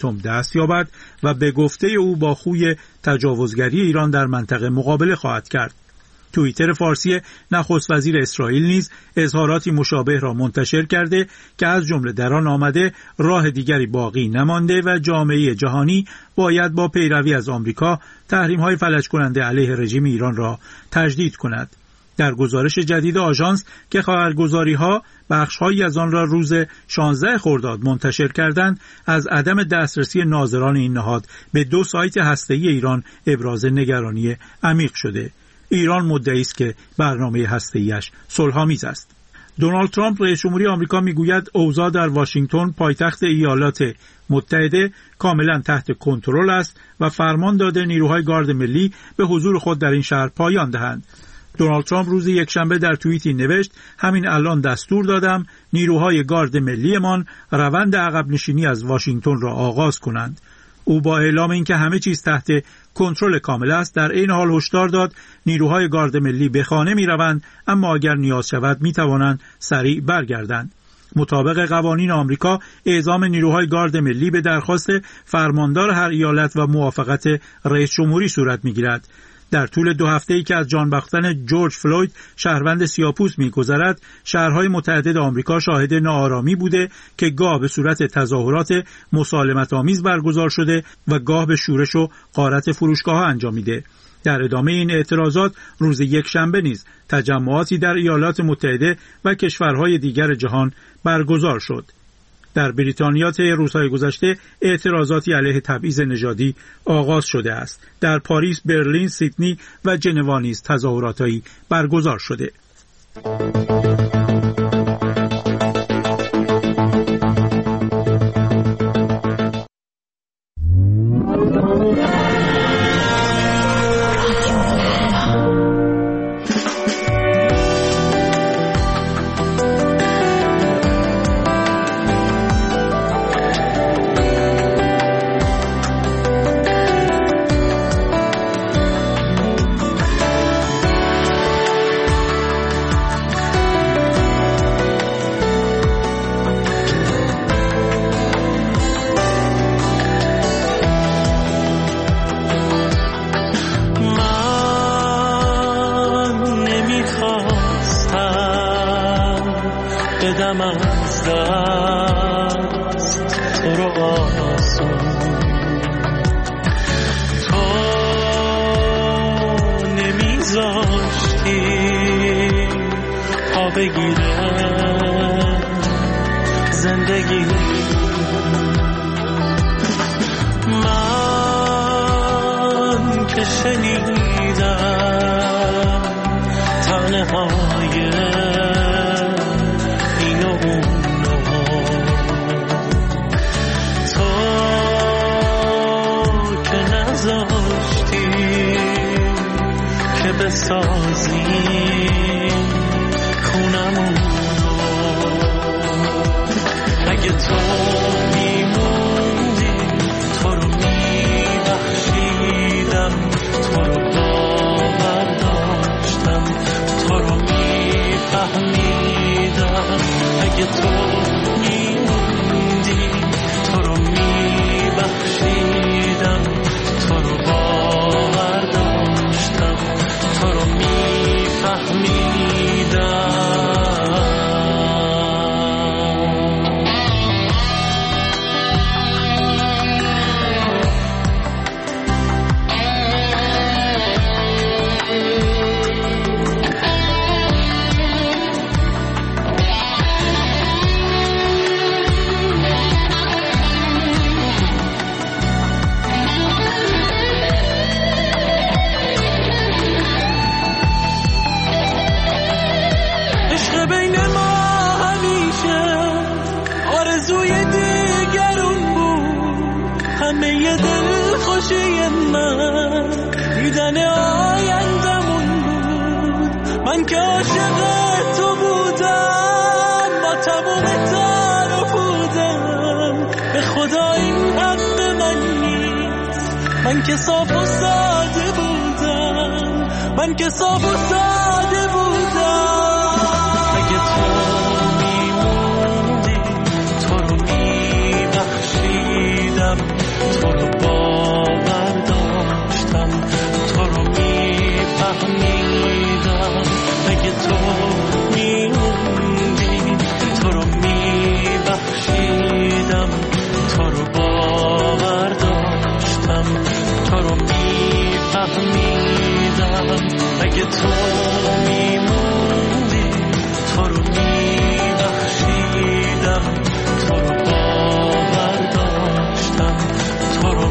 اتم دست یابد و به گفته او با خوی تجاوزگری ایران در منطقه مقابله خواهد کرد. توییتر فارسی نخست وزیر اسرائیل نیز اظهاراتی مشابه را منتشر کرده که از جمله در آن آمده راه دیگری باقی نمانده و جامعه جهانی باید با پیروی از آمریکا تحریم‌های فلج کننده علیه رژیم ایران را تجدید کند. در گزارش جدید آژانس که خبرگزاری‌ها بخش‌هایی از آن را روز 16 خرداد منتشر کردند، از عدم دسترسی ناظران این نهاد به 2 سایت هسته‌ای ایران ابراز نگرانی عمیق شده. ایران مدعی است که برنامه هسته‌ایش صلح‌آمیز است. دونالد ترامپ رئیس جمهوری آمریکا میگوید اوضاع در واشنگتن پایتخت ایالات متحده کاملا تحت کنترل است و فرمان داده نیروهای گارد ملی به حضور خود در این شهر پایان دهند. دونالد ترامپ روز یکشنبه در توییتی نوشت: همین الان دستور دادم نیروهای گارد ملیمان روند عقب نشینی از واشنگتن را آغاز کنند. او با اعلام اینکه همه چیز تحت کنترل کامل است در این حال هشدار داد نیروهای گارد ملی به خانه می روند، اما اگر نیاز شود می توانند سریع برگردند. مطابق قوانین آمریکا اعزام نیروهای گارد ملی به درخواست فرماندار هر ایالت و موافقت رئیس جمهوری صورت می گیرد. در طول 2 هفته‌ای که از جان باختن جورج فلوید شهروند سیاه‌پوست می‌گذرد، شهرهای متعدد آمریکا شاهد ناآرامی بوده که گاه به صورت تظاهرات مسالمت‌آمیز برگزار شده و گاه به شورش و غارت فروشگاه‌ها انجامیده. در ادامه این اعتراضات روز یکشنبه نیز تجمعاتی در ایالات متحده و کشورهای دیگر جهان برگزار شد. در بریتانیا طی روزهای گذشته اعتراضاتی علیه تبعیض نژادی آغاز شده است. در پاریس، برلین، سیدنی و ژنو نیز تظاهراتی برگزار شده. من که صاف و ساده بودم، من که صاف و ساده بودم. اگه تو میموندی تو رو میبخشیدم، اگه تو میموندی تو رو میبخشیدم، تو رو باور داشتم، تو رو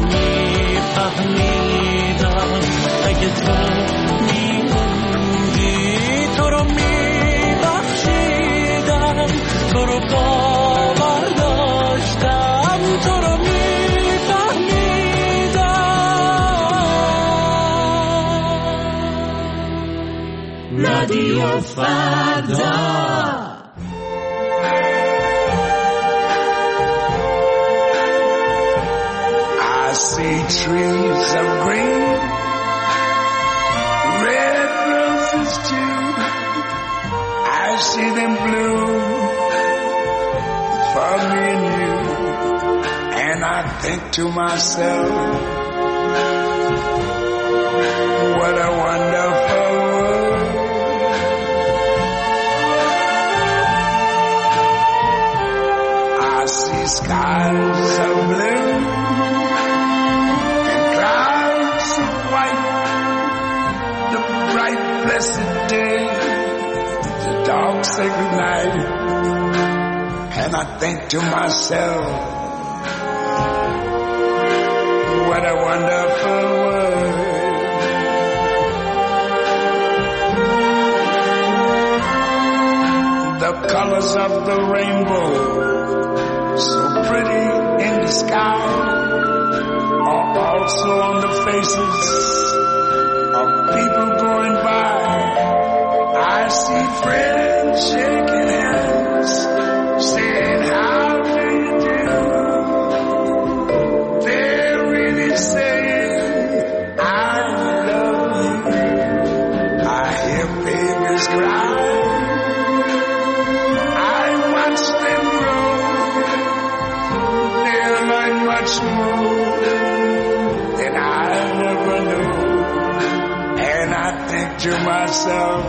میفهمیدم. اگه تو میموندی تو رو میبخشیدم، تو رو باور داشتم، تو رو میفهمیدم. رادیو فردا. I see trees of green, red roses too. I see them bloom for me and you. And I think to myself, what a wonderful world. I see skies of blue, blessed day, the dark sacred night, and I think to myself, what a wonderful world. The colors of the rainbow, so pretty in the sky, are also on the faces of people going by. I see friends shaking hands, saying how do you do. They're really saying I love you. I hear babies cry, I watch them grow. They'll learn much more than I never knew. And I think to myself,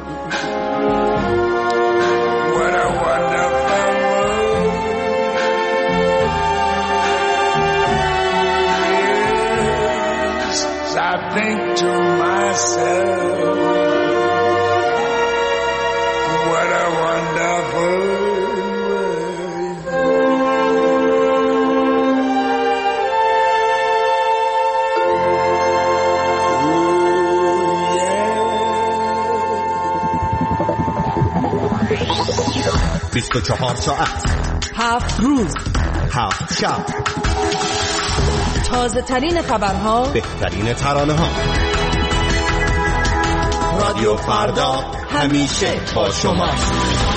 what a wonderful world. Yes, I think to myself, what a wonderful world. Oh, 24 ساعت 7 روز 7 شب، تازه ترین خبرها، بهترین ترانه ها. رادیو فردا همیشه با شماست.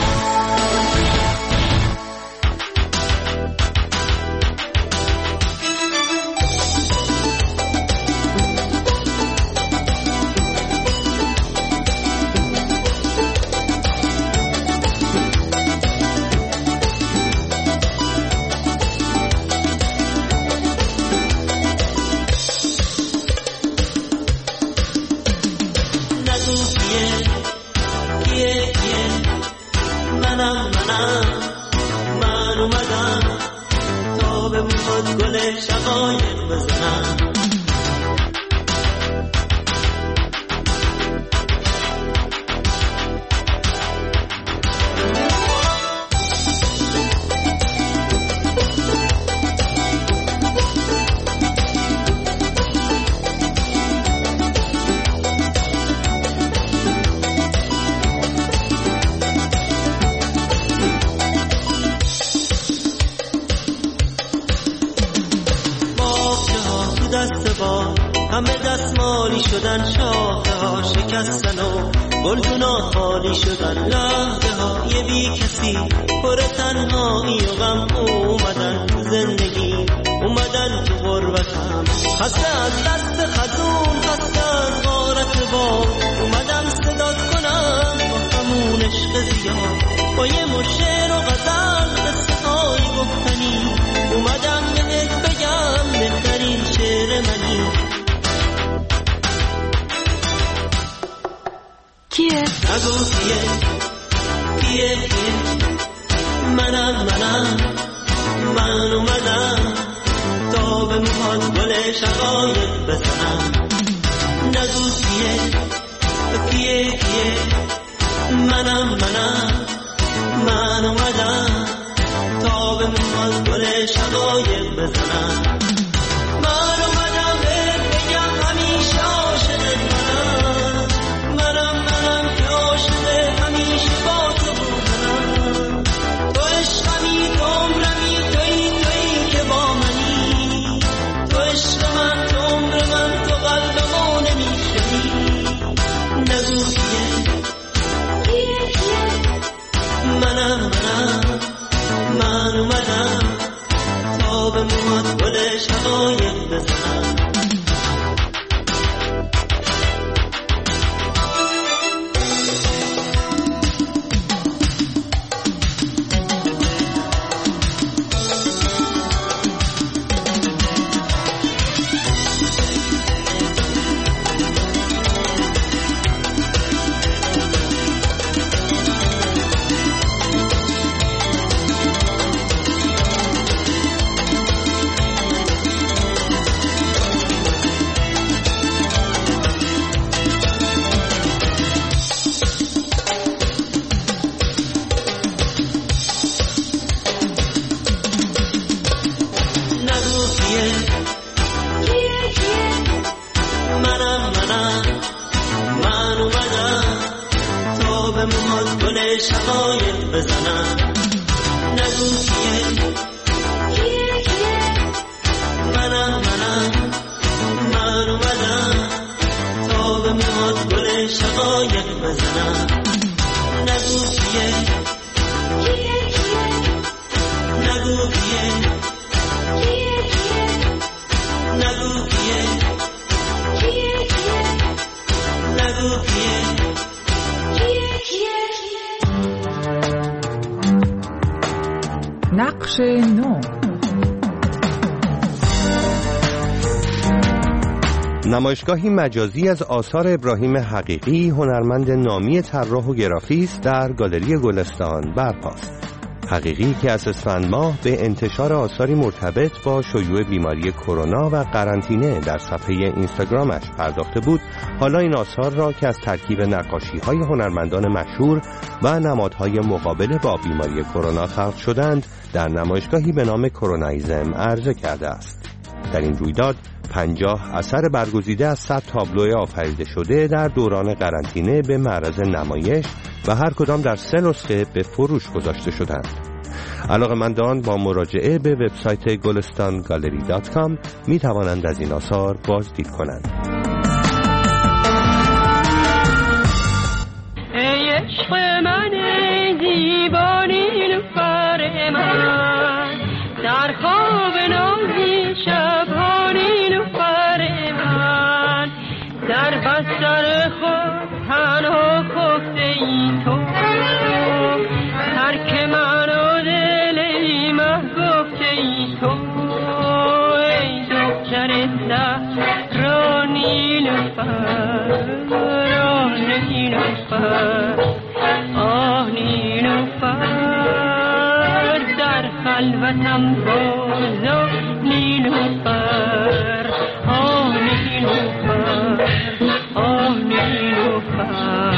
همه دستمالی شدن، شاخه ها شکستن و گلدونا خالی شدن، لحظه های بی کسی پر تنهایی و غم اومدن تو زندگی، اومدن تو غربتم، خسته از دست خزون، خسته از غارت بام، اومدم صدات کنم با همون عشق زیاد، با یه مشعر و غزل قصه های گفتنی، اومدم بهت بگم بهترین شعر منی. کیه؟ نگو کیه منم من اومدم تا به موهات گل شقایق بزنم. نگو کیه کیه منم من اومدم تا به موهات گل شقایق بزنم. من اومدم بگم همیشه عاشق منم که عاشق همیشه با تو بودم. تو عشقمی تو عمرمی تویی که با منی. تو عشق من تو عمر من تو قلبمو نمیشنی. نگو کیه منم من اومدم تا به موهات گل شقایق بزنم. من اومدم تا به موهات گل شقایق بزنم. نگو کیه منم من اومدم تا به موهات گل شقایق بزنم. نگو کیه نگو کیه نگو کیه نگو کیه. نقش نو. نمایشگاهی مجازی از آثار ابراهیم حقیقی، هنرمند نامی طراح و گرافیست، در گالری گلستان برپاست. حقیقی که از اسفند ماه به انتشار آثاری مرتبط با شیوع بیماری کرونا و قرنطینه در صفحه اینستاگرامش پرداخته بود، حالا این آثار را که از ترکیب نقاشی‌های هنرمندان مشهور و نمادهای مقابله با بیماری کرونا خلق شدند، در نمایشگاهی به نام کرونایزم عرضه کرده است. در این رویداد 50 اثر برگزیده از 100 تابلو آفریده شده در دوران قرنطینه به معرض نمایش و هر کدام در 3 نسخه به فروش گذاشته شدند. علاقه‌مندان با مراجعه به وبسایت golistangallery.com می توانند از این آثار بازدید کنند. ای عشق من دیوانه نیلوفر من، در خواب نازی شبانه نیلوفر من، در بستر خود تنها خفته ای تو، ترک من و دل ایمه گفته ای تو. ای دختر زهرا نیلوفر، آه نیلوفر، آه نیلوفر، در خلوتم بازا نیلوفر، آه نیلوفر، آه نیلوفر.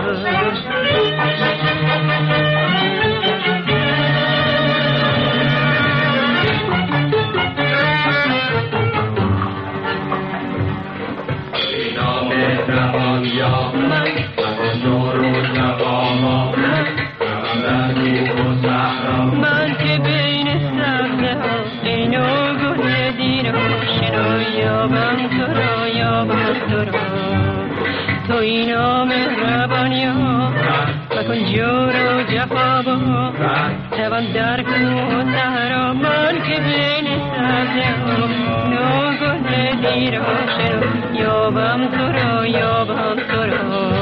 من که بین سبزه ها اینو گل دیر شنا یابم تو را، یابم تو را. تو اینا مهربانی ها مکن جور و جفا با توان در کو سهرا. من که بین سبزه ها اینو گل دیر شنا یابم تو را، یابم تو را.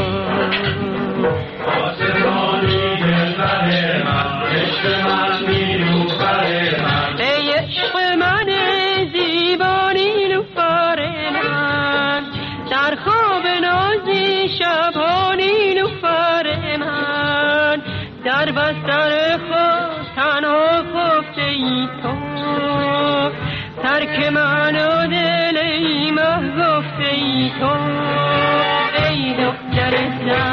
آسمانی دلبر من، عشق من نیلوفر من، ای عشق من زیبا نیلوفر من، در خواب نازی شبها نیلوفر من، در بستر خود تنها خفته ای تو، ترک من و دل ایمه گفته ای تو. ای دختر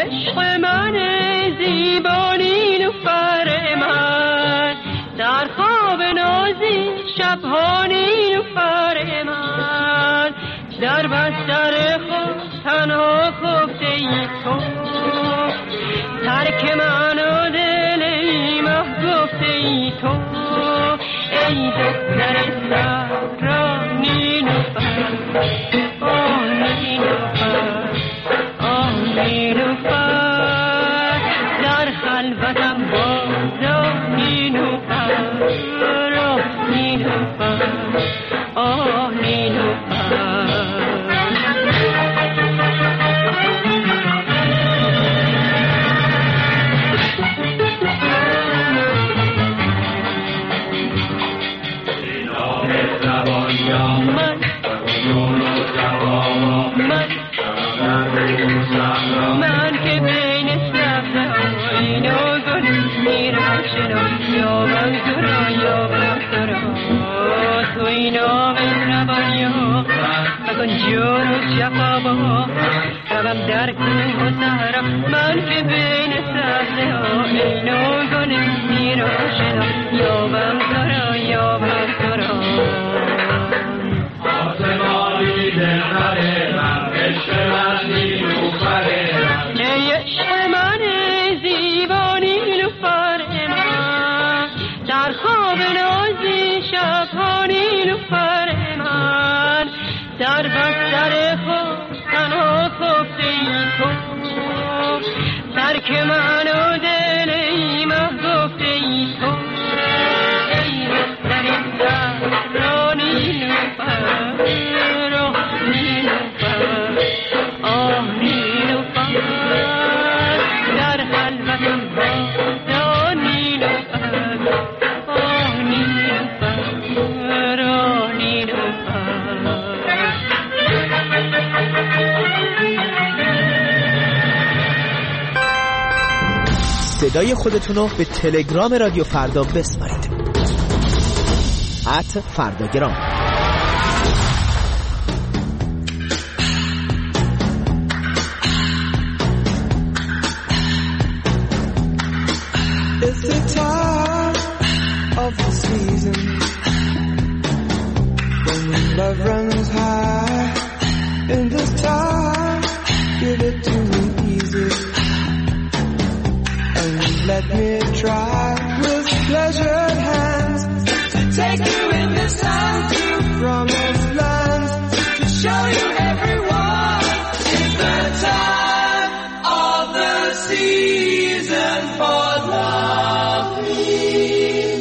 عشق من زیبانی نوفر من، در خواب نازی شبهانی نوفر من، در بستر خود تنها خفته ای تو، ترک من و دل ای محگفته ای تو، ای دختر صحرا نیلوفر، آه نیلوفر، آه نیلوفر، در خلوتم بازا نیلوفر، آه نیلوفر، آه نیلوفر. من که بین صفحه‌های نازل میرم شنا، یابم تو را یابم تو را، توی نام مهربانی ها مکن جور و شفا با، روم در کوه و صحرا، من که بین صفحه‌های نازل میرم شنا، یابم تو را یابم تو را. آسمانی دلبر من، عشق من نیلوفر من، ای عشق من زیبانی نیلوفر من، در خواب نازی شبها نیلوفر من، در بستر خود تنها خفته ای تو، ترک من و دل ای محگفته ای تو، ای دختر صحرا نیلوفر، نیلوفر، آه نیلوفر، در خلوتم بازا نیلوفر، آه نیلوفر، آه نیلوفر. صدای خودتونو به تلگرام رادیو فردا بسپارید. @فرداگرام. It's the time of the season when love runs high. In this time, give it to me easy and let me try with pleasured hands to take you in the sun to promised lands, to show you everyone. It's the time of the season for loving.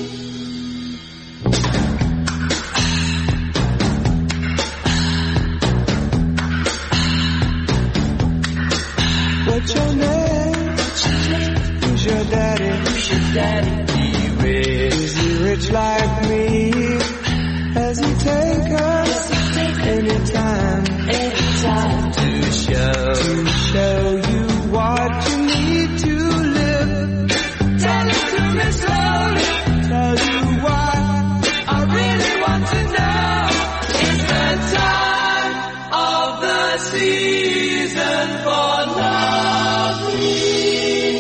What's your name? Who's your daddy? Who's your daddy? Is he rich like me? Has he take us anytime to show you what you need to live? Tell it to me slowly, tell you what I really want to know. It's the time of the season for loving.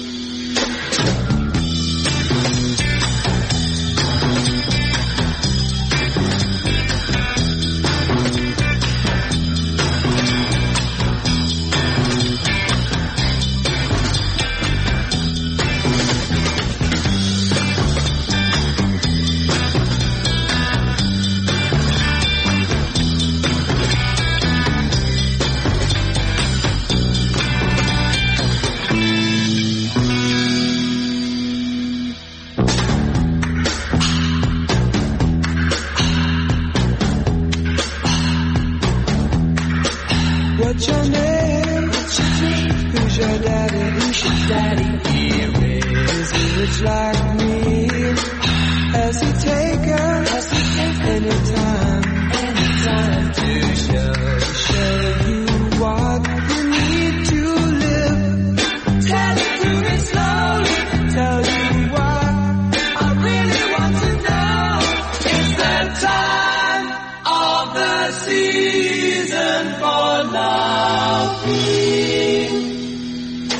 What's your name? Who's your daddy? Who's your daddy? Is he rich like me? Has he take us anytime to show you what you need to live? Tell it to me slowly, tell you what I really want to know. It's the time of the season for loving.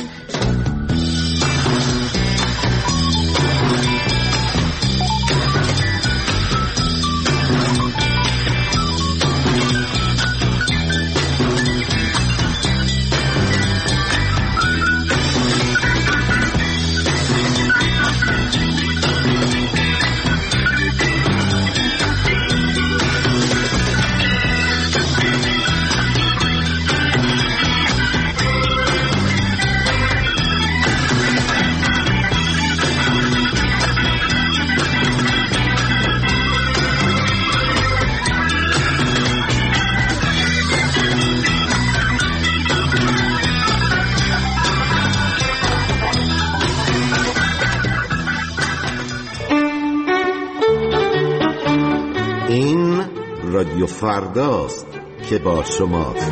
رادیو فرداست که با شماست.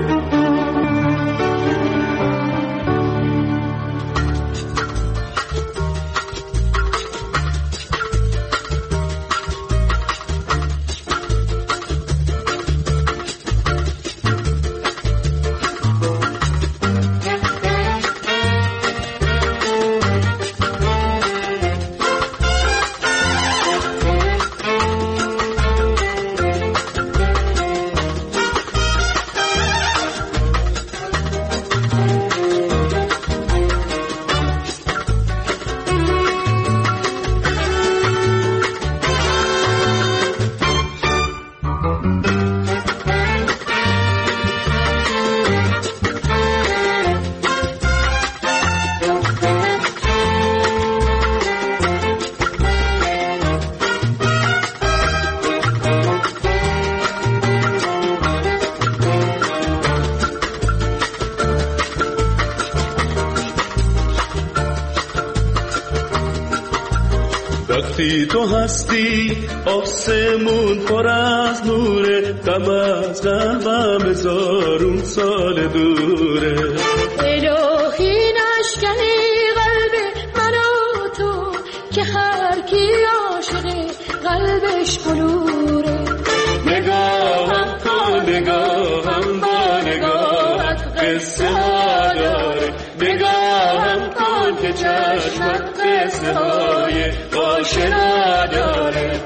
وقتی تو هستی آسمون پر از نوره، غم از قلبم هزارون سال دوره. الهی نشکنی قلب من و تو که هر کی عاشق قلبش بلوره. نگاهم کن نگاهم با نگاهت قصه ها داره، نگاهم کن که چشمت قصه های آشنا داره.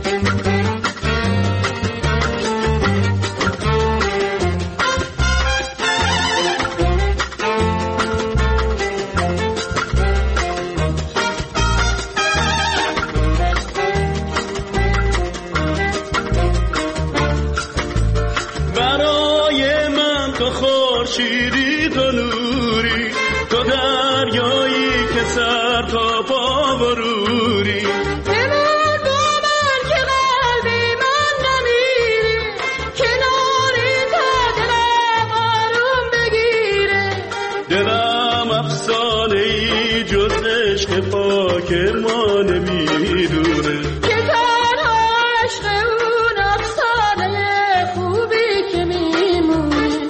برای من تو خورشیدی، تو نوری، تو دریایی که سر تا پا بروری. بمون با من که قلبی من نمیره، کناری تا دلم آروم بگیره. دلم افسانه ای جز عشق پاک ما نمیدونه، که تنها عشق اون افسانه خوبی که میمونه.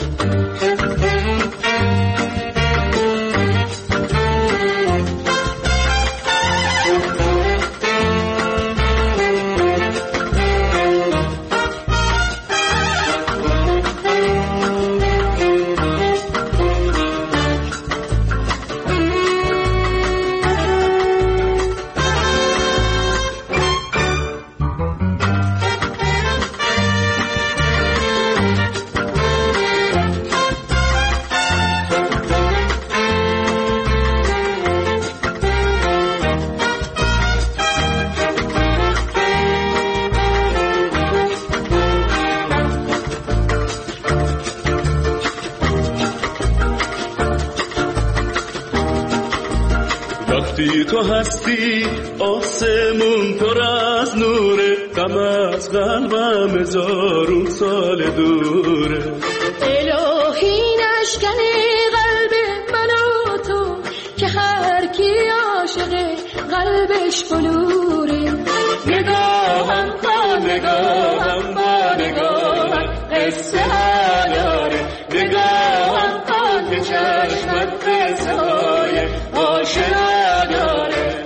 وقتی تو هستی آسمون پر از نوره، غم از قلبم هزارون سال دوره. الهی نشکنی قلب من و تو که هر کی عاشق قلبش بلوره. نگاهم کن نگاهم با نگاهت قصه ها داره، نگاهم کن که چشمت قصه های آشنا داره.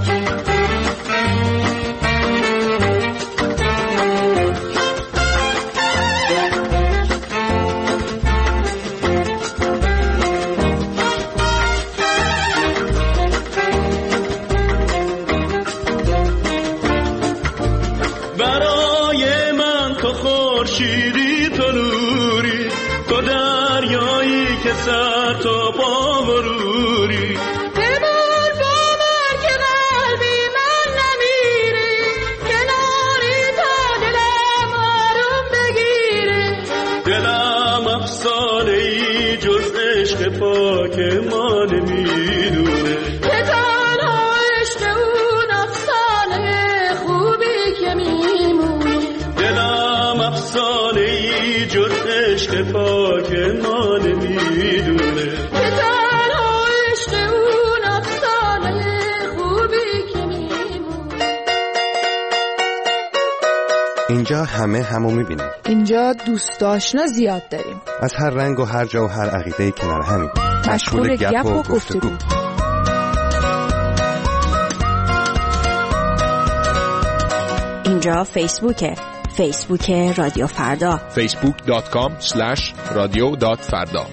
برای من تو خورشیدی، تو نوری، تو دریایی که سر تا پا بروری. بمون با من که قلبی من نمیره، کناری تا دلم آروم بگیره. دلم افسانه ای جز عشق پاک ما نمیدونه، که تنها عشق اون افسانه خوبی که میمونه. دلم افسانه ای جز عشق پاک ما نمیدونه، که تنها عشق اون افسانه خوبی که میمونه. اینجا همه همو میبینیم. اینجا دوست آشنا زیاد داریم، از هر رنگ و هر جا و هر عقیده کنار همیم، مشغول گپ و گفتگو. اینجا فیسبوک رادیو فردا، facebook.com/radio.farda.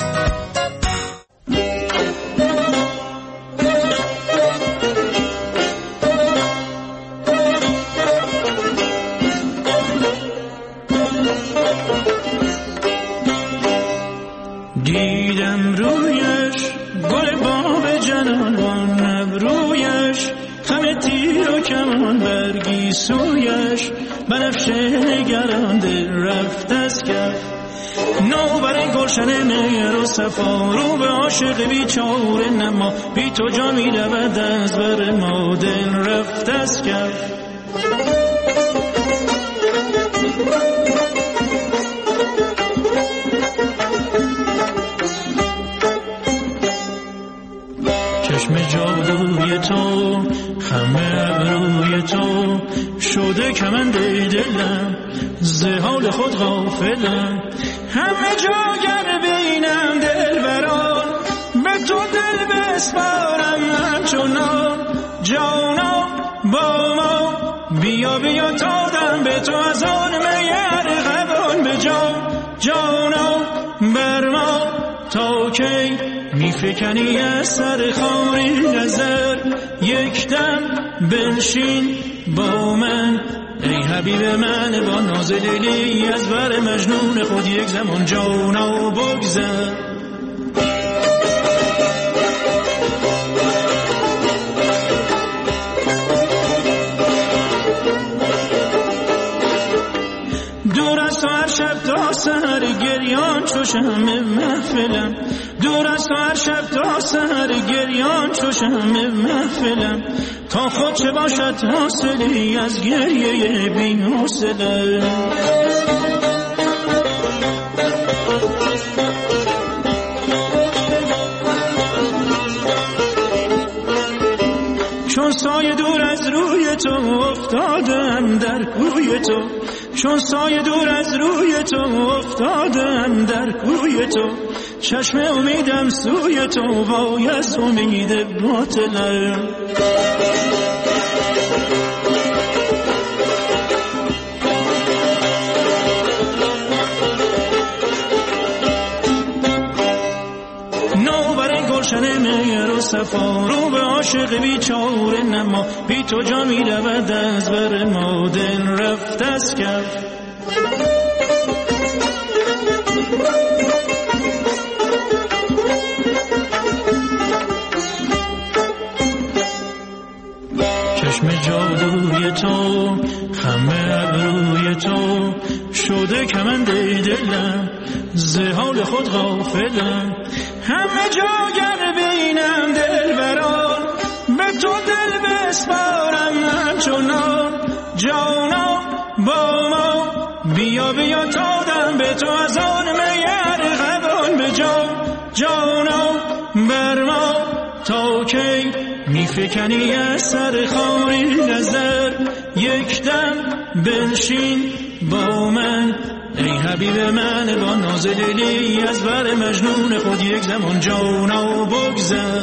دیدم رویش گل باب جنان، ابرویش خم تیر و کمان، برگی سویش بنفشه نگران، دل رفت از کف نوبر گلشن مهر و صفا، رو به عاشق بیچاره نما، بی تو جا می رود از بر ما، دل رفت از کف. چشم جادوی تو، خم ابروی تو، شده کمند دلم، ز حال خود غافلم، همه جا گر بینم دل بران، به تو دل بسپارم همچنان، جانا با ما بیا بیا تا دم به تو از آن میر غبان، به جانا بر ما تا کی میفکنی از سر خاری نظر، یک دم بنشین با من ای حبیب من، با ناز لیلی از بر مجنون خود یک زمان جانا بگذر. دور از تو هر شب تا سحر گریان چو شمع محفلم، دور از تو هر شب تا سحر گریان چو شمع محفلم، تا خود چه باشد حاصلی از گریه بی حوصله. چون سایه دور از روی تو افتادم در کوی تو، چون سایه دور از روی تو افتادم در کوی تو، چشم امیدم سوی تو وای از امید باطلم. نوبر گلشن مهر و صفا، رو به عاشق بیچاره نما، بی تو جا می رود از بر ما، دل رفت از کف. چشم جادوی تو، خم ابروی تو، شده کمند دلم، ز حال خود غافلم، همه جا گر بینم دل بران، به تو دل بسپارم همچنان، جانا با ما بیا بیا تا دم به تو از آن میر غبان، به جانا بر ما تا کی میفکنی از سر خاری نظر، یک دم بنشین با من ای حبیب من، با ناز لیلی از بر مجنون خود یک زمان جانا بگذر.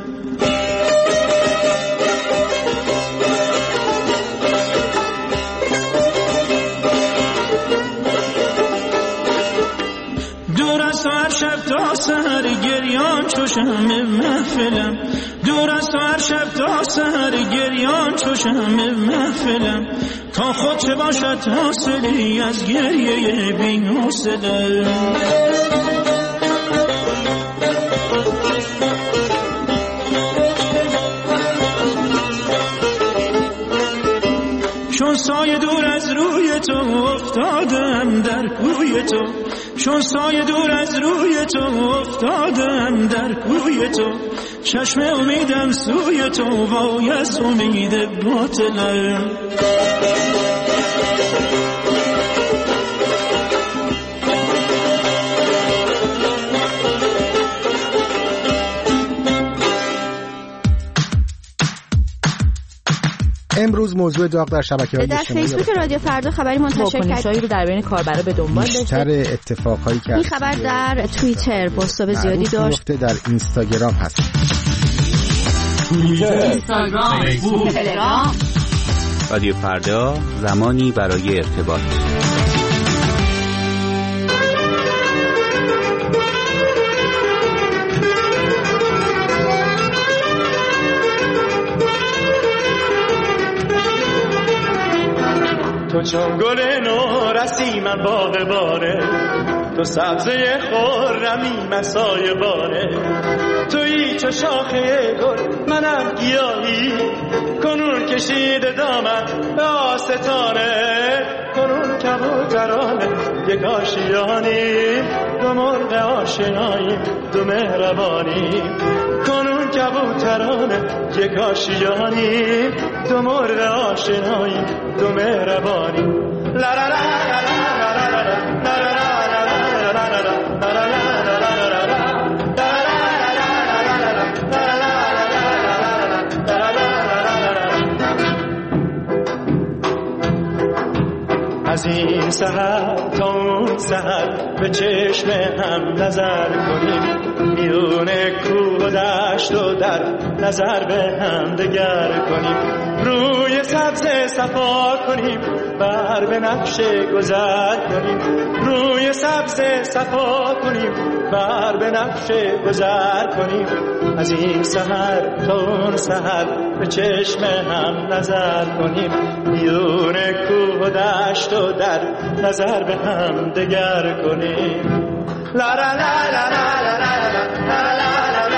دور از تو هر شب تا سحر گریان چو شمع محفلم، دور از تو هر شب تا سحر گریان چو شمع محفلم، تا خود چه باشد حاصلی از گریه بی حوصله. چون سایه دور از روی تو افتادم در کوی تو، چون سایه دور از روی تو افتادم در کوی تو، چشم امیدم سوی تو وای از امید باطلم. امروز موضوع داغ در شبکه‌های اجتماعی در فیسبوک رادیو فردا خبری منتشر کرد رو در بین کاربرا به دنبال داشته. بیشتر اتفاقایی که این خبر در توییتر پست‌های زیادی داشت. در اینستاگرام هست. اینستاگرام، فیسبوک، تلگرام. رادیو فردا، زمانی برای ارتباط. تو چون گل نورسی من باغ باره، تو سبزه خرمی من سایه باره، تویی چو شاخه گل منم گیاهی، کنون کشیده دامن به آستانه، کنون کبوترانه یک آشیانی، دو مرغ آشنایی دو مهربانی، کنون کبوترانه یک آشیانی، دو مرغ آشنایی دو مهربانی. لا لا لا لا لا لا لا از این سحر تا اون سحر به چشم هم نظر کنیم، میون کوه و دشت و در نظر به هم دگر کنیم، روی سبز صفا کنیم بر به نقش گذر کنیم، روی سبز صفا کنیم بر به نقش گذر کنیم، از این سحر تا اون سحر به چشم هم نظر کنیم، میون کوه و دشت و در نظر به هم دگر کنیم. لا لا لا لا لا لا لا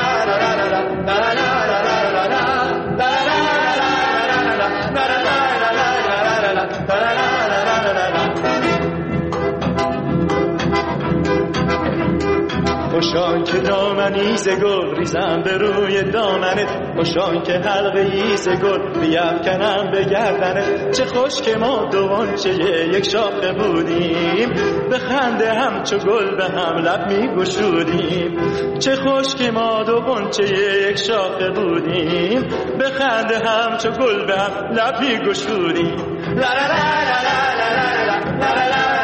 خوشان که دامنی ز گل ریزم به روی دامنت، خوشان که حلقه‌ای ز گل بیفکنم به گردنت، چه خوش که ما دوانچه یک شاخه بودیم، به خنده همچو گل به هم لب می‌گشودیم، چه خوش که ما دوانچه یک شاخه بودیم، به خنده همچو گل به هم لب می‌گشودیم. لا لا لا لا لا لا لا لا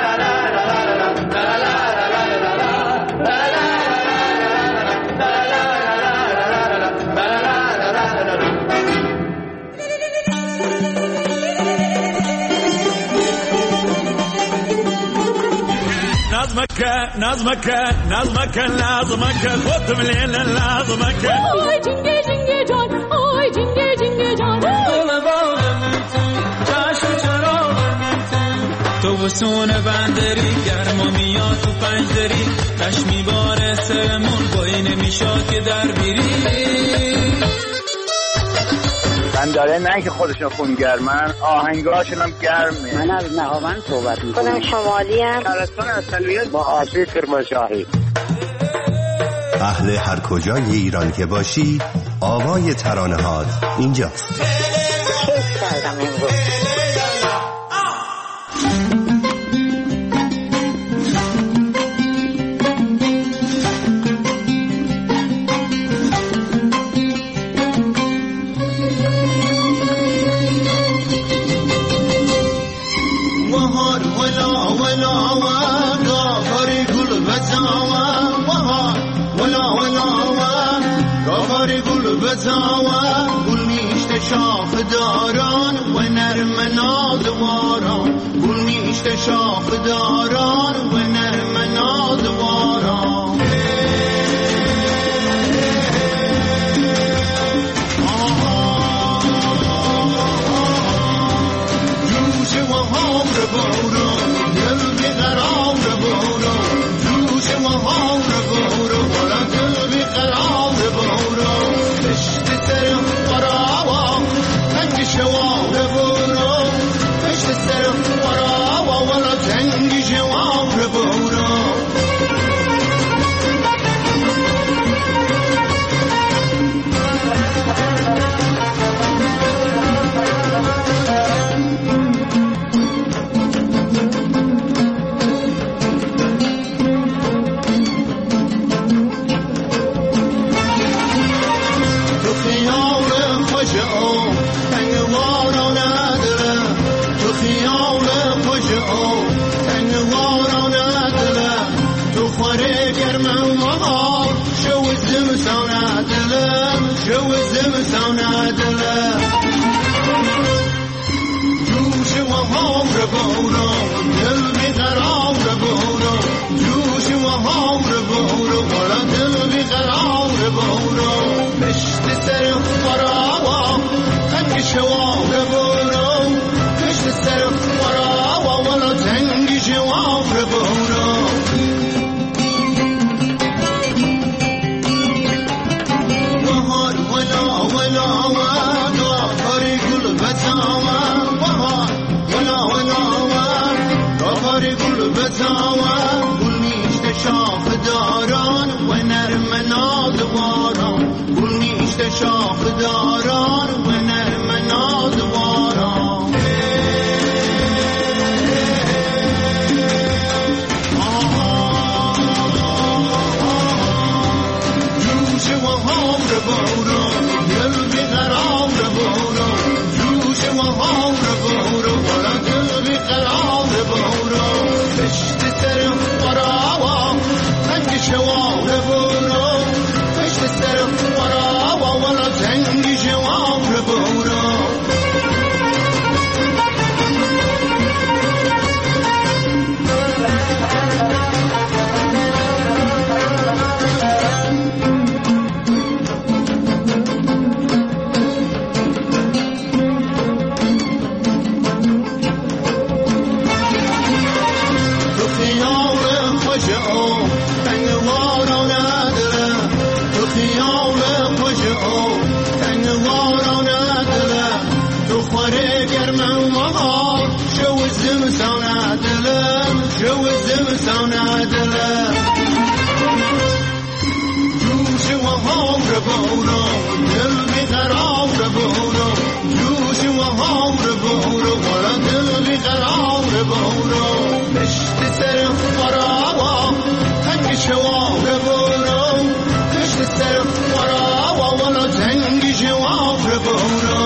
نظمك خد من هنا نظمك آی جنگه جنگه جان، آی جنگه جنگه جان، چشم چراغ تو وسون بندری گرما میاد تو پنجدری، چشمی باره سرمون بایی نمیشاد که در بیری. من داره نه که خودشون خونگرمن، آهنگاشون هم گرمه. من از نهاوند صحبت میکنم. خودم شمالی هم. ترستان اصلیت با آسی کرمانشاهی. اهل هر کجای ایران که باشی، آوای ترانه هات اینجاست. کیف کردم امروز. گل میشته شاخ داران و نرم نازواران، گل میشته شاخ داران و نرم نازواران. جوش و هام رو برو دل بیقرار رو برو، جوش و هام رو برو ولا دل بیقرار رو برو، پشت سر قراوا تنگ شوار برو، پشت سر قراوا ولا تنگ شوار برو. جو زمستان عدله جوش و هامر بورو دل بیقرار بورو جوش و هامر بورو ولا دل بیقرار بورو مشت سر فراوا خنگ شوار بورو مشت سر فراوا ولا تنگ شوار بورو بهار ولا ولا ولا کاری گل بتاوا بهار ولا ولا ولا کاری گل بتاوا گل نیشت شاخ داران و نرم نادواران گل نیشت شاخ داران و نرم نادواران جوش و هامر بورو دل بیقرار بورو جوش و هامر بورو ولا دل بیقرار بورو پشت سر فراوا تنگ شوار بورو پشت سر فراوا ولا تنگ شوار بورو تو خیال خوش او تنگوارا نداره تو خیال خوش او تنگوارا نداره تو خوره گرمم بهار شو زمستان عدله شو زمستان عدله جوش و هامر بورو دل بیقرار بورو جوش و هامر بورو ولا دل بیقرار بورو مشت سر فراوا تنگ شوار بورو مشت سر فراوا ولا تنگ شوار بورو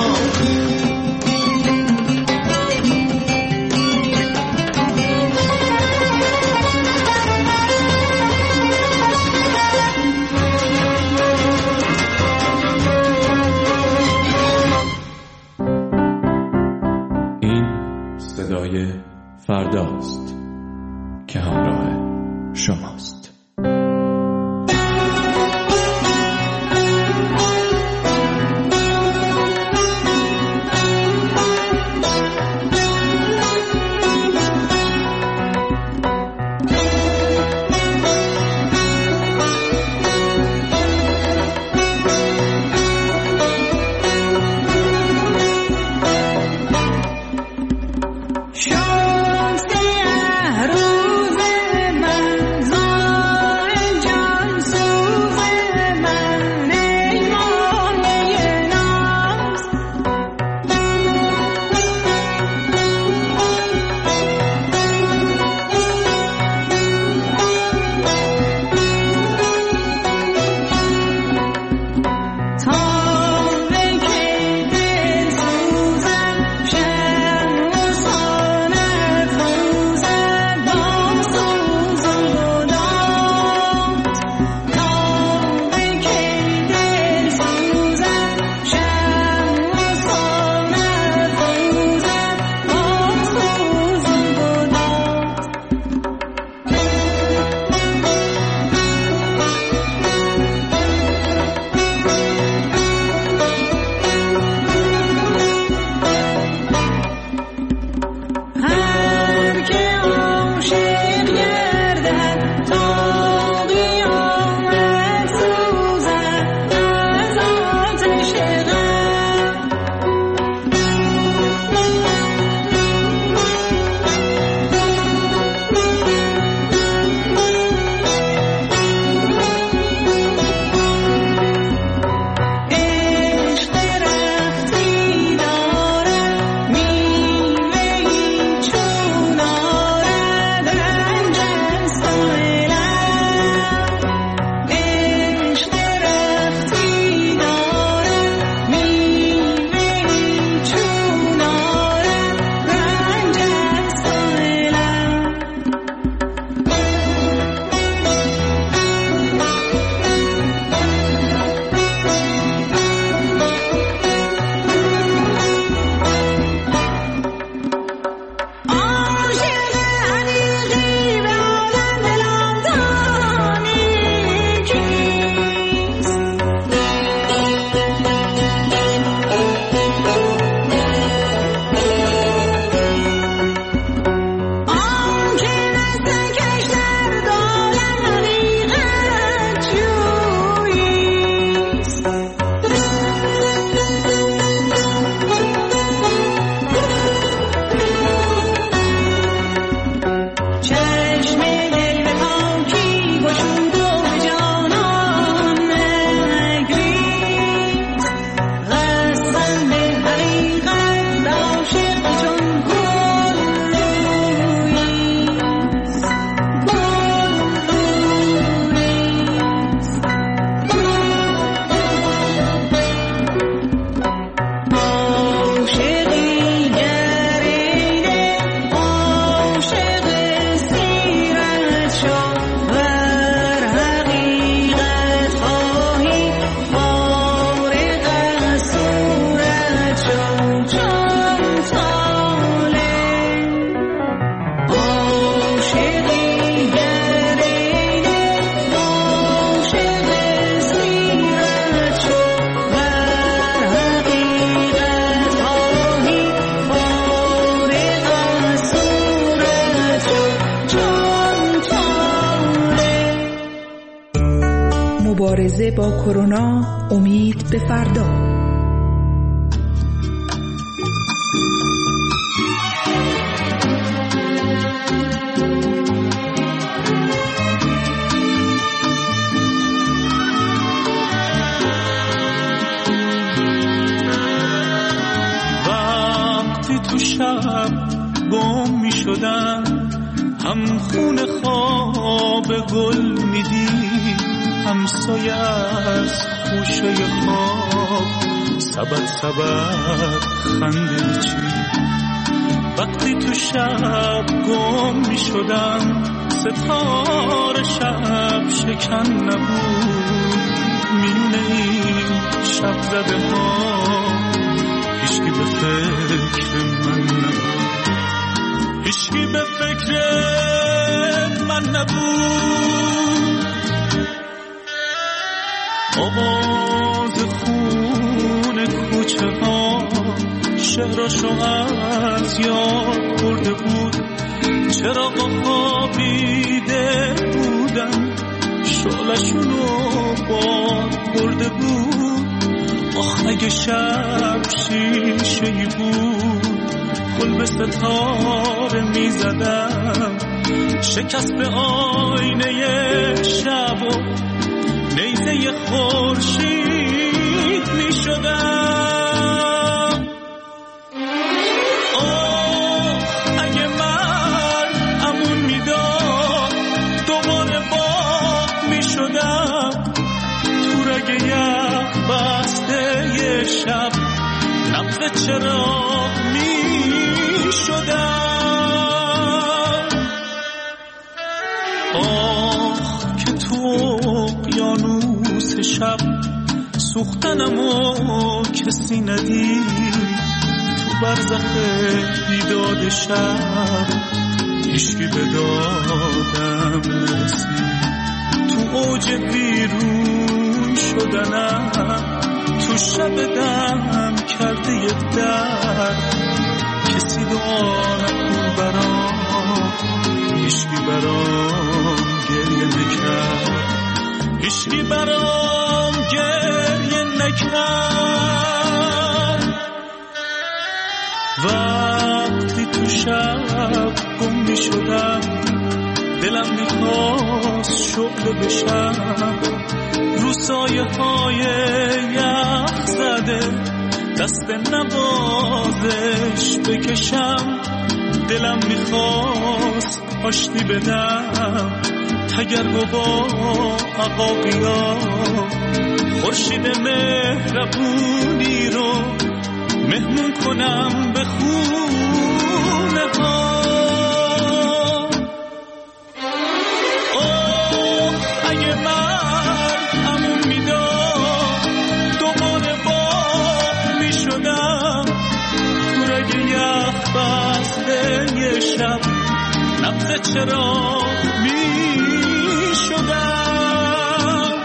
مبارزه با کرونا، امید به فردا. وقتی تو شب گم می شدن، هم خون خواب گل میدی، همسایه از خوشه خواب سبد خنده چی. وقتی تو شب گم می شدم، ستاره شب شکن نبود، میونه این شب زده ها هیچکی به فکر من نبود، هیچکی به فکر من نبود. آواز خون کوچه ها شهرشو از یاد برده بود، چراغا خوابیده بودن شعلشونو باد برده بود. آخ اگه شب شیشه‌ای بود، گل به ستاره می زدم، شکست به آینه شب و نیزه خورشید می شدم. اگه من امون می داد، دوباره باغ می شدم، تو رگ یخ بسته ی شب نبض چراغ می شدم. آخ که تو اقیانوس شب سوختنمو کسی ندید، تو برزخ بیداد شب هیچکی به دادم نرسید. تو اوج بیرون شدنم، تو شب دم کرده ی درد، کسی دعا نکن برام، هیچکی برام گریه نکرد، هیچکی برام گریه نکرد. وقتی تو شب گم می شدم، دلم میخواست شعله بشم، رو سایه های یخ زده دست نوازش بکشم. دلم میخواست آشتی بدم، تگرگ با عقاقیا، خورشید مهربونی رو مهمون کنم به خونه ها. اگه من امون میداد، دوباره باغ میشدم، تو رگ یخ بسته ی شب نبض چراغ میشدم.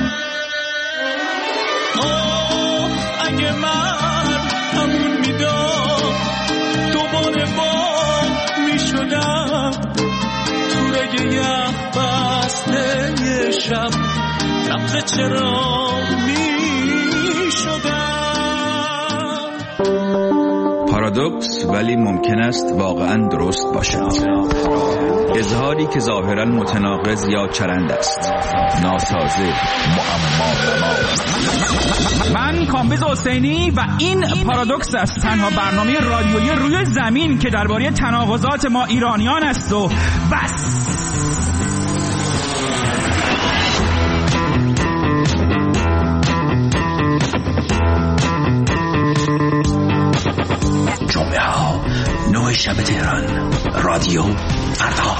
اگه من امون میداد، دوباره باغ میشدم، تو رگ یخ بسته ی شب نبض چراغ میشدم. پارادوکس ولی ممکن است واقعا درست باشد. اظهاری که ظاهرا متناقض یا چرند است، ناسازه، معما. من کامبیز حسینی و این پارادوکس است، تنها برنامه رادیویی روی زمین که درباره تناقضات ما ایرانیان است و بس. جمعه ها 9 شب تهران، رادیو فردا.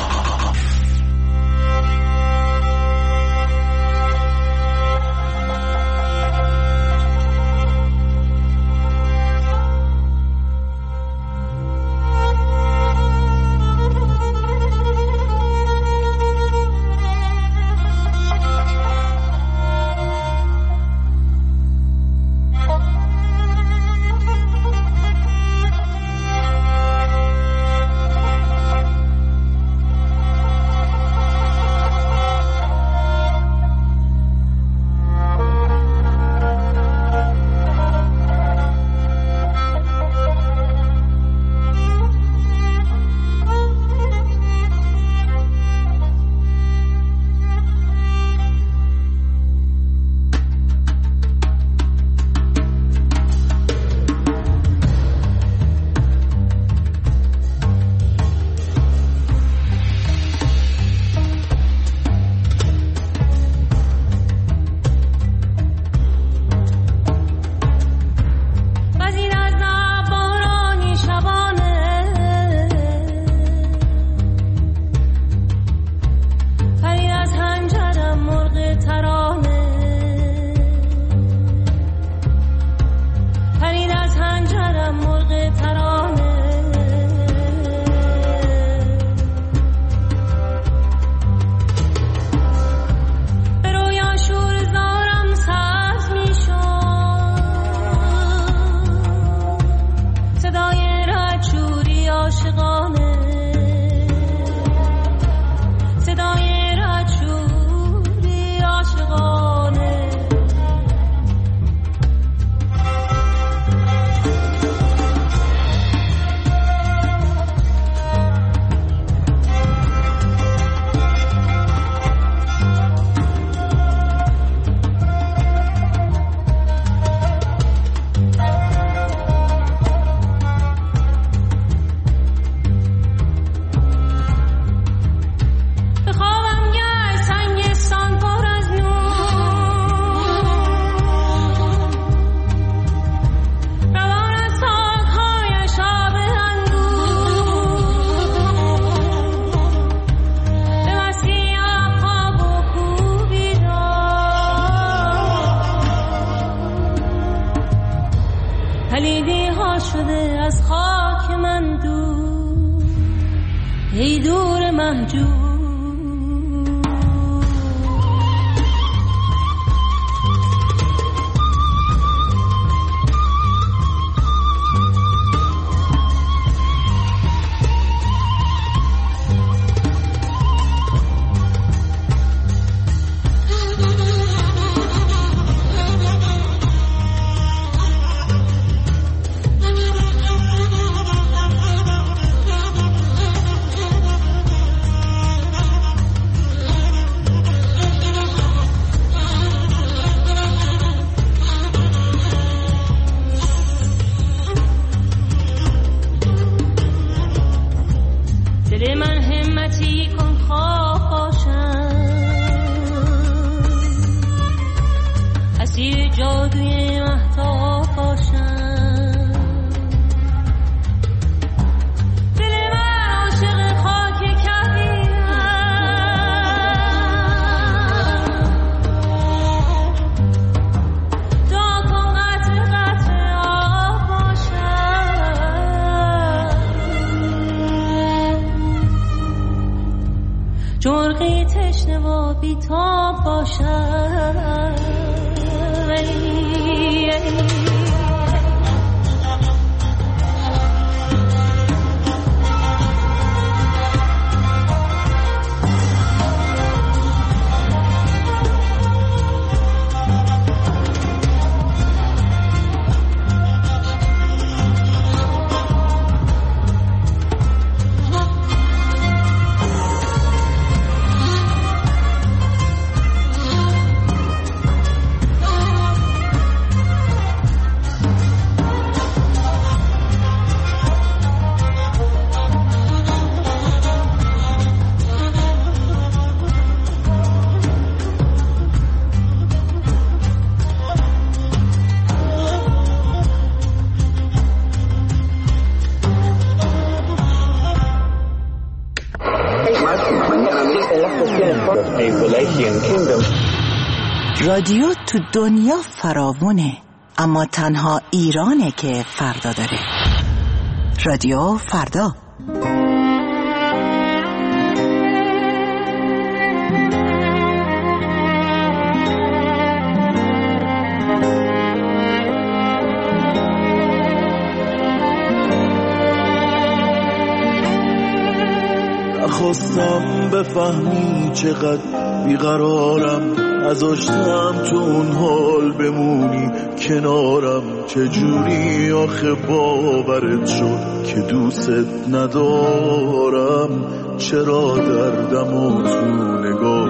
پلیدی ها شده از خاک من دور، ای دور محجوب. جرقه تشنه و بی‌تاب باشد. رادیو تو دنیا فراوونه، اما تنها ایرانه که فردا داره. رادیو فردا. نخواستم بفهمی چقدر بیقرارم، نذاشتم تو اون حال بمونی کنارم. چجوری آخه باورت شد که دوست ندارم؟ چرا دردم و تو نگاه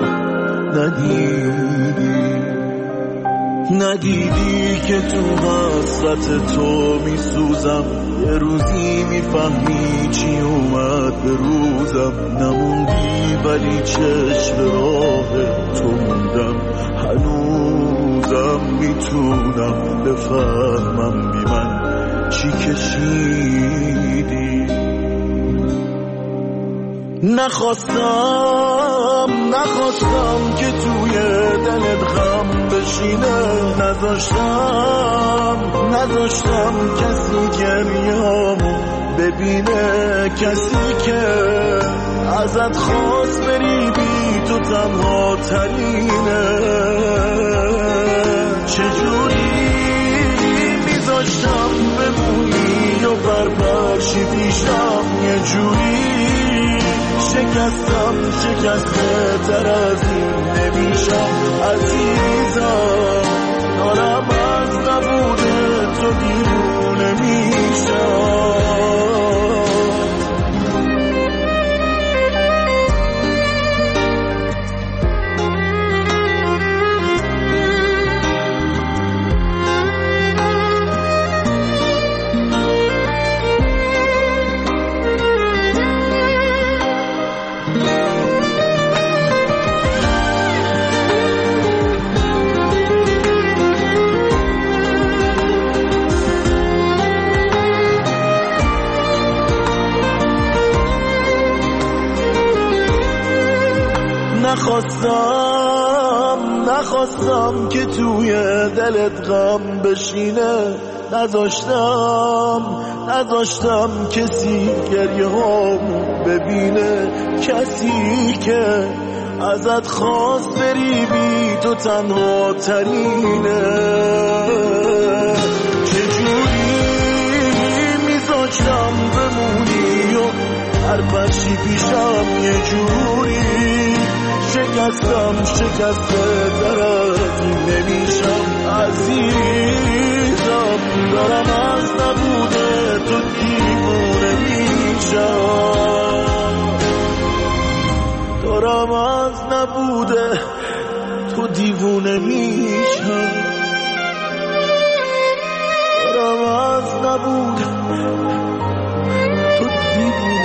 ندیدی که تو حسرت تو میسوزم؟ یه روزی میفهمی چی اومد به روزم. نموندی ولی چشم راه تو موندم، هنوزم میتونم بفهمم بی من چی کشیدی. نخواستم که توی دلت غم بشینه، نذاشتم کسی گریه‌امو ببینه، کسی که ازت خواست بری بی تو تنها ترینه. چجوری میذاشتم بمونی و برپرشی پیشم؟ یه جوری شکسته تر از این نمیشم عزیزم. دارم از نبود تو دیوونه میشم. نخواستم که توی دلت غم بشینه، نذاشتم کسی گریه هامو ببینه، کسی که ازت خواست بری بی تو تنها ترینه. چجوری میذاشتم بمونی و هر پرچی پیشم یه جوری شکسته درت نمیشم عزیزم. دارم از نبوده تو دیوونه میشم، دارم از نبوده تو دیوونه میشم، دارم از نبوده تو دیوونه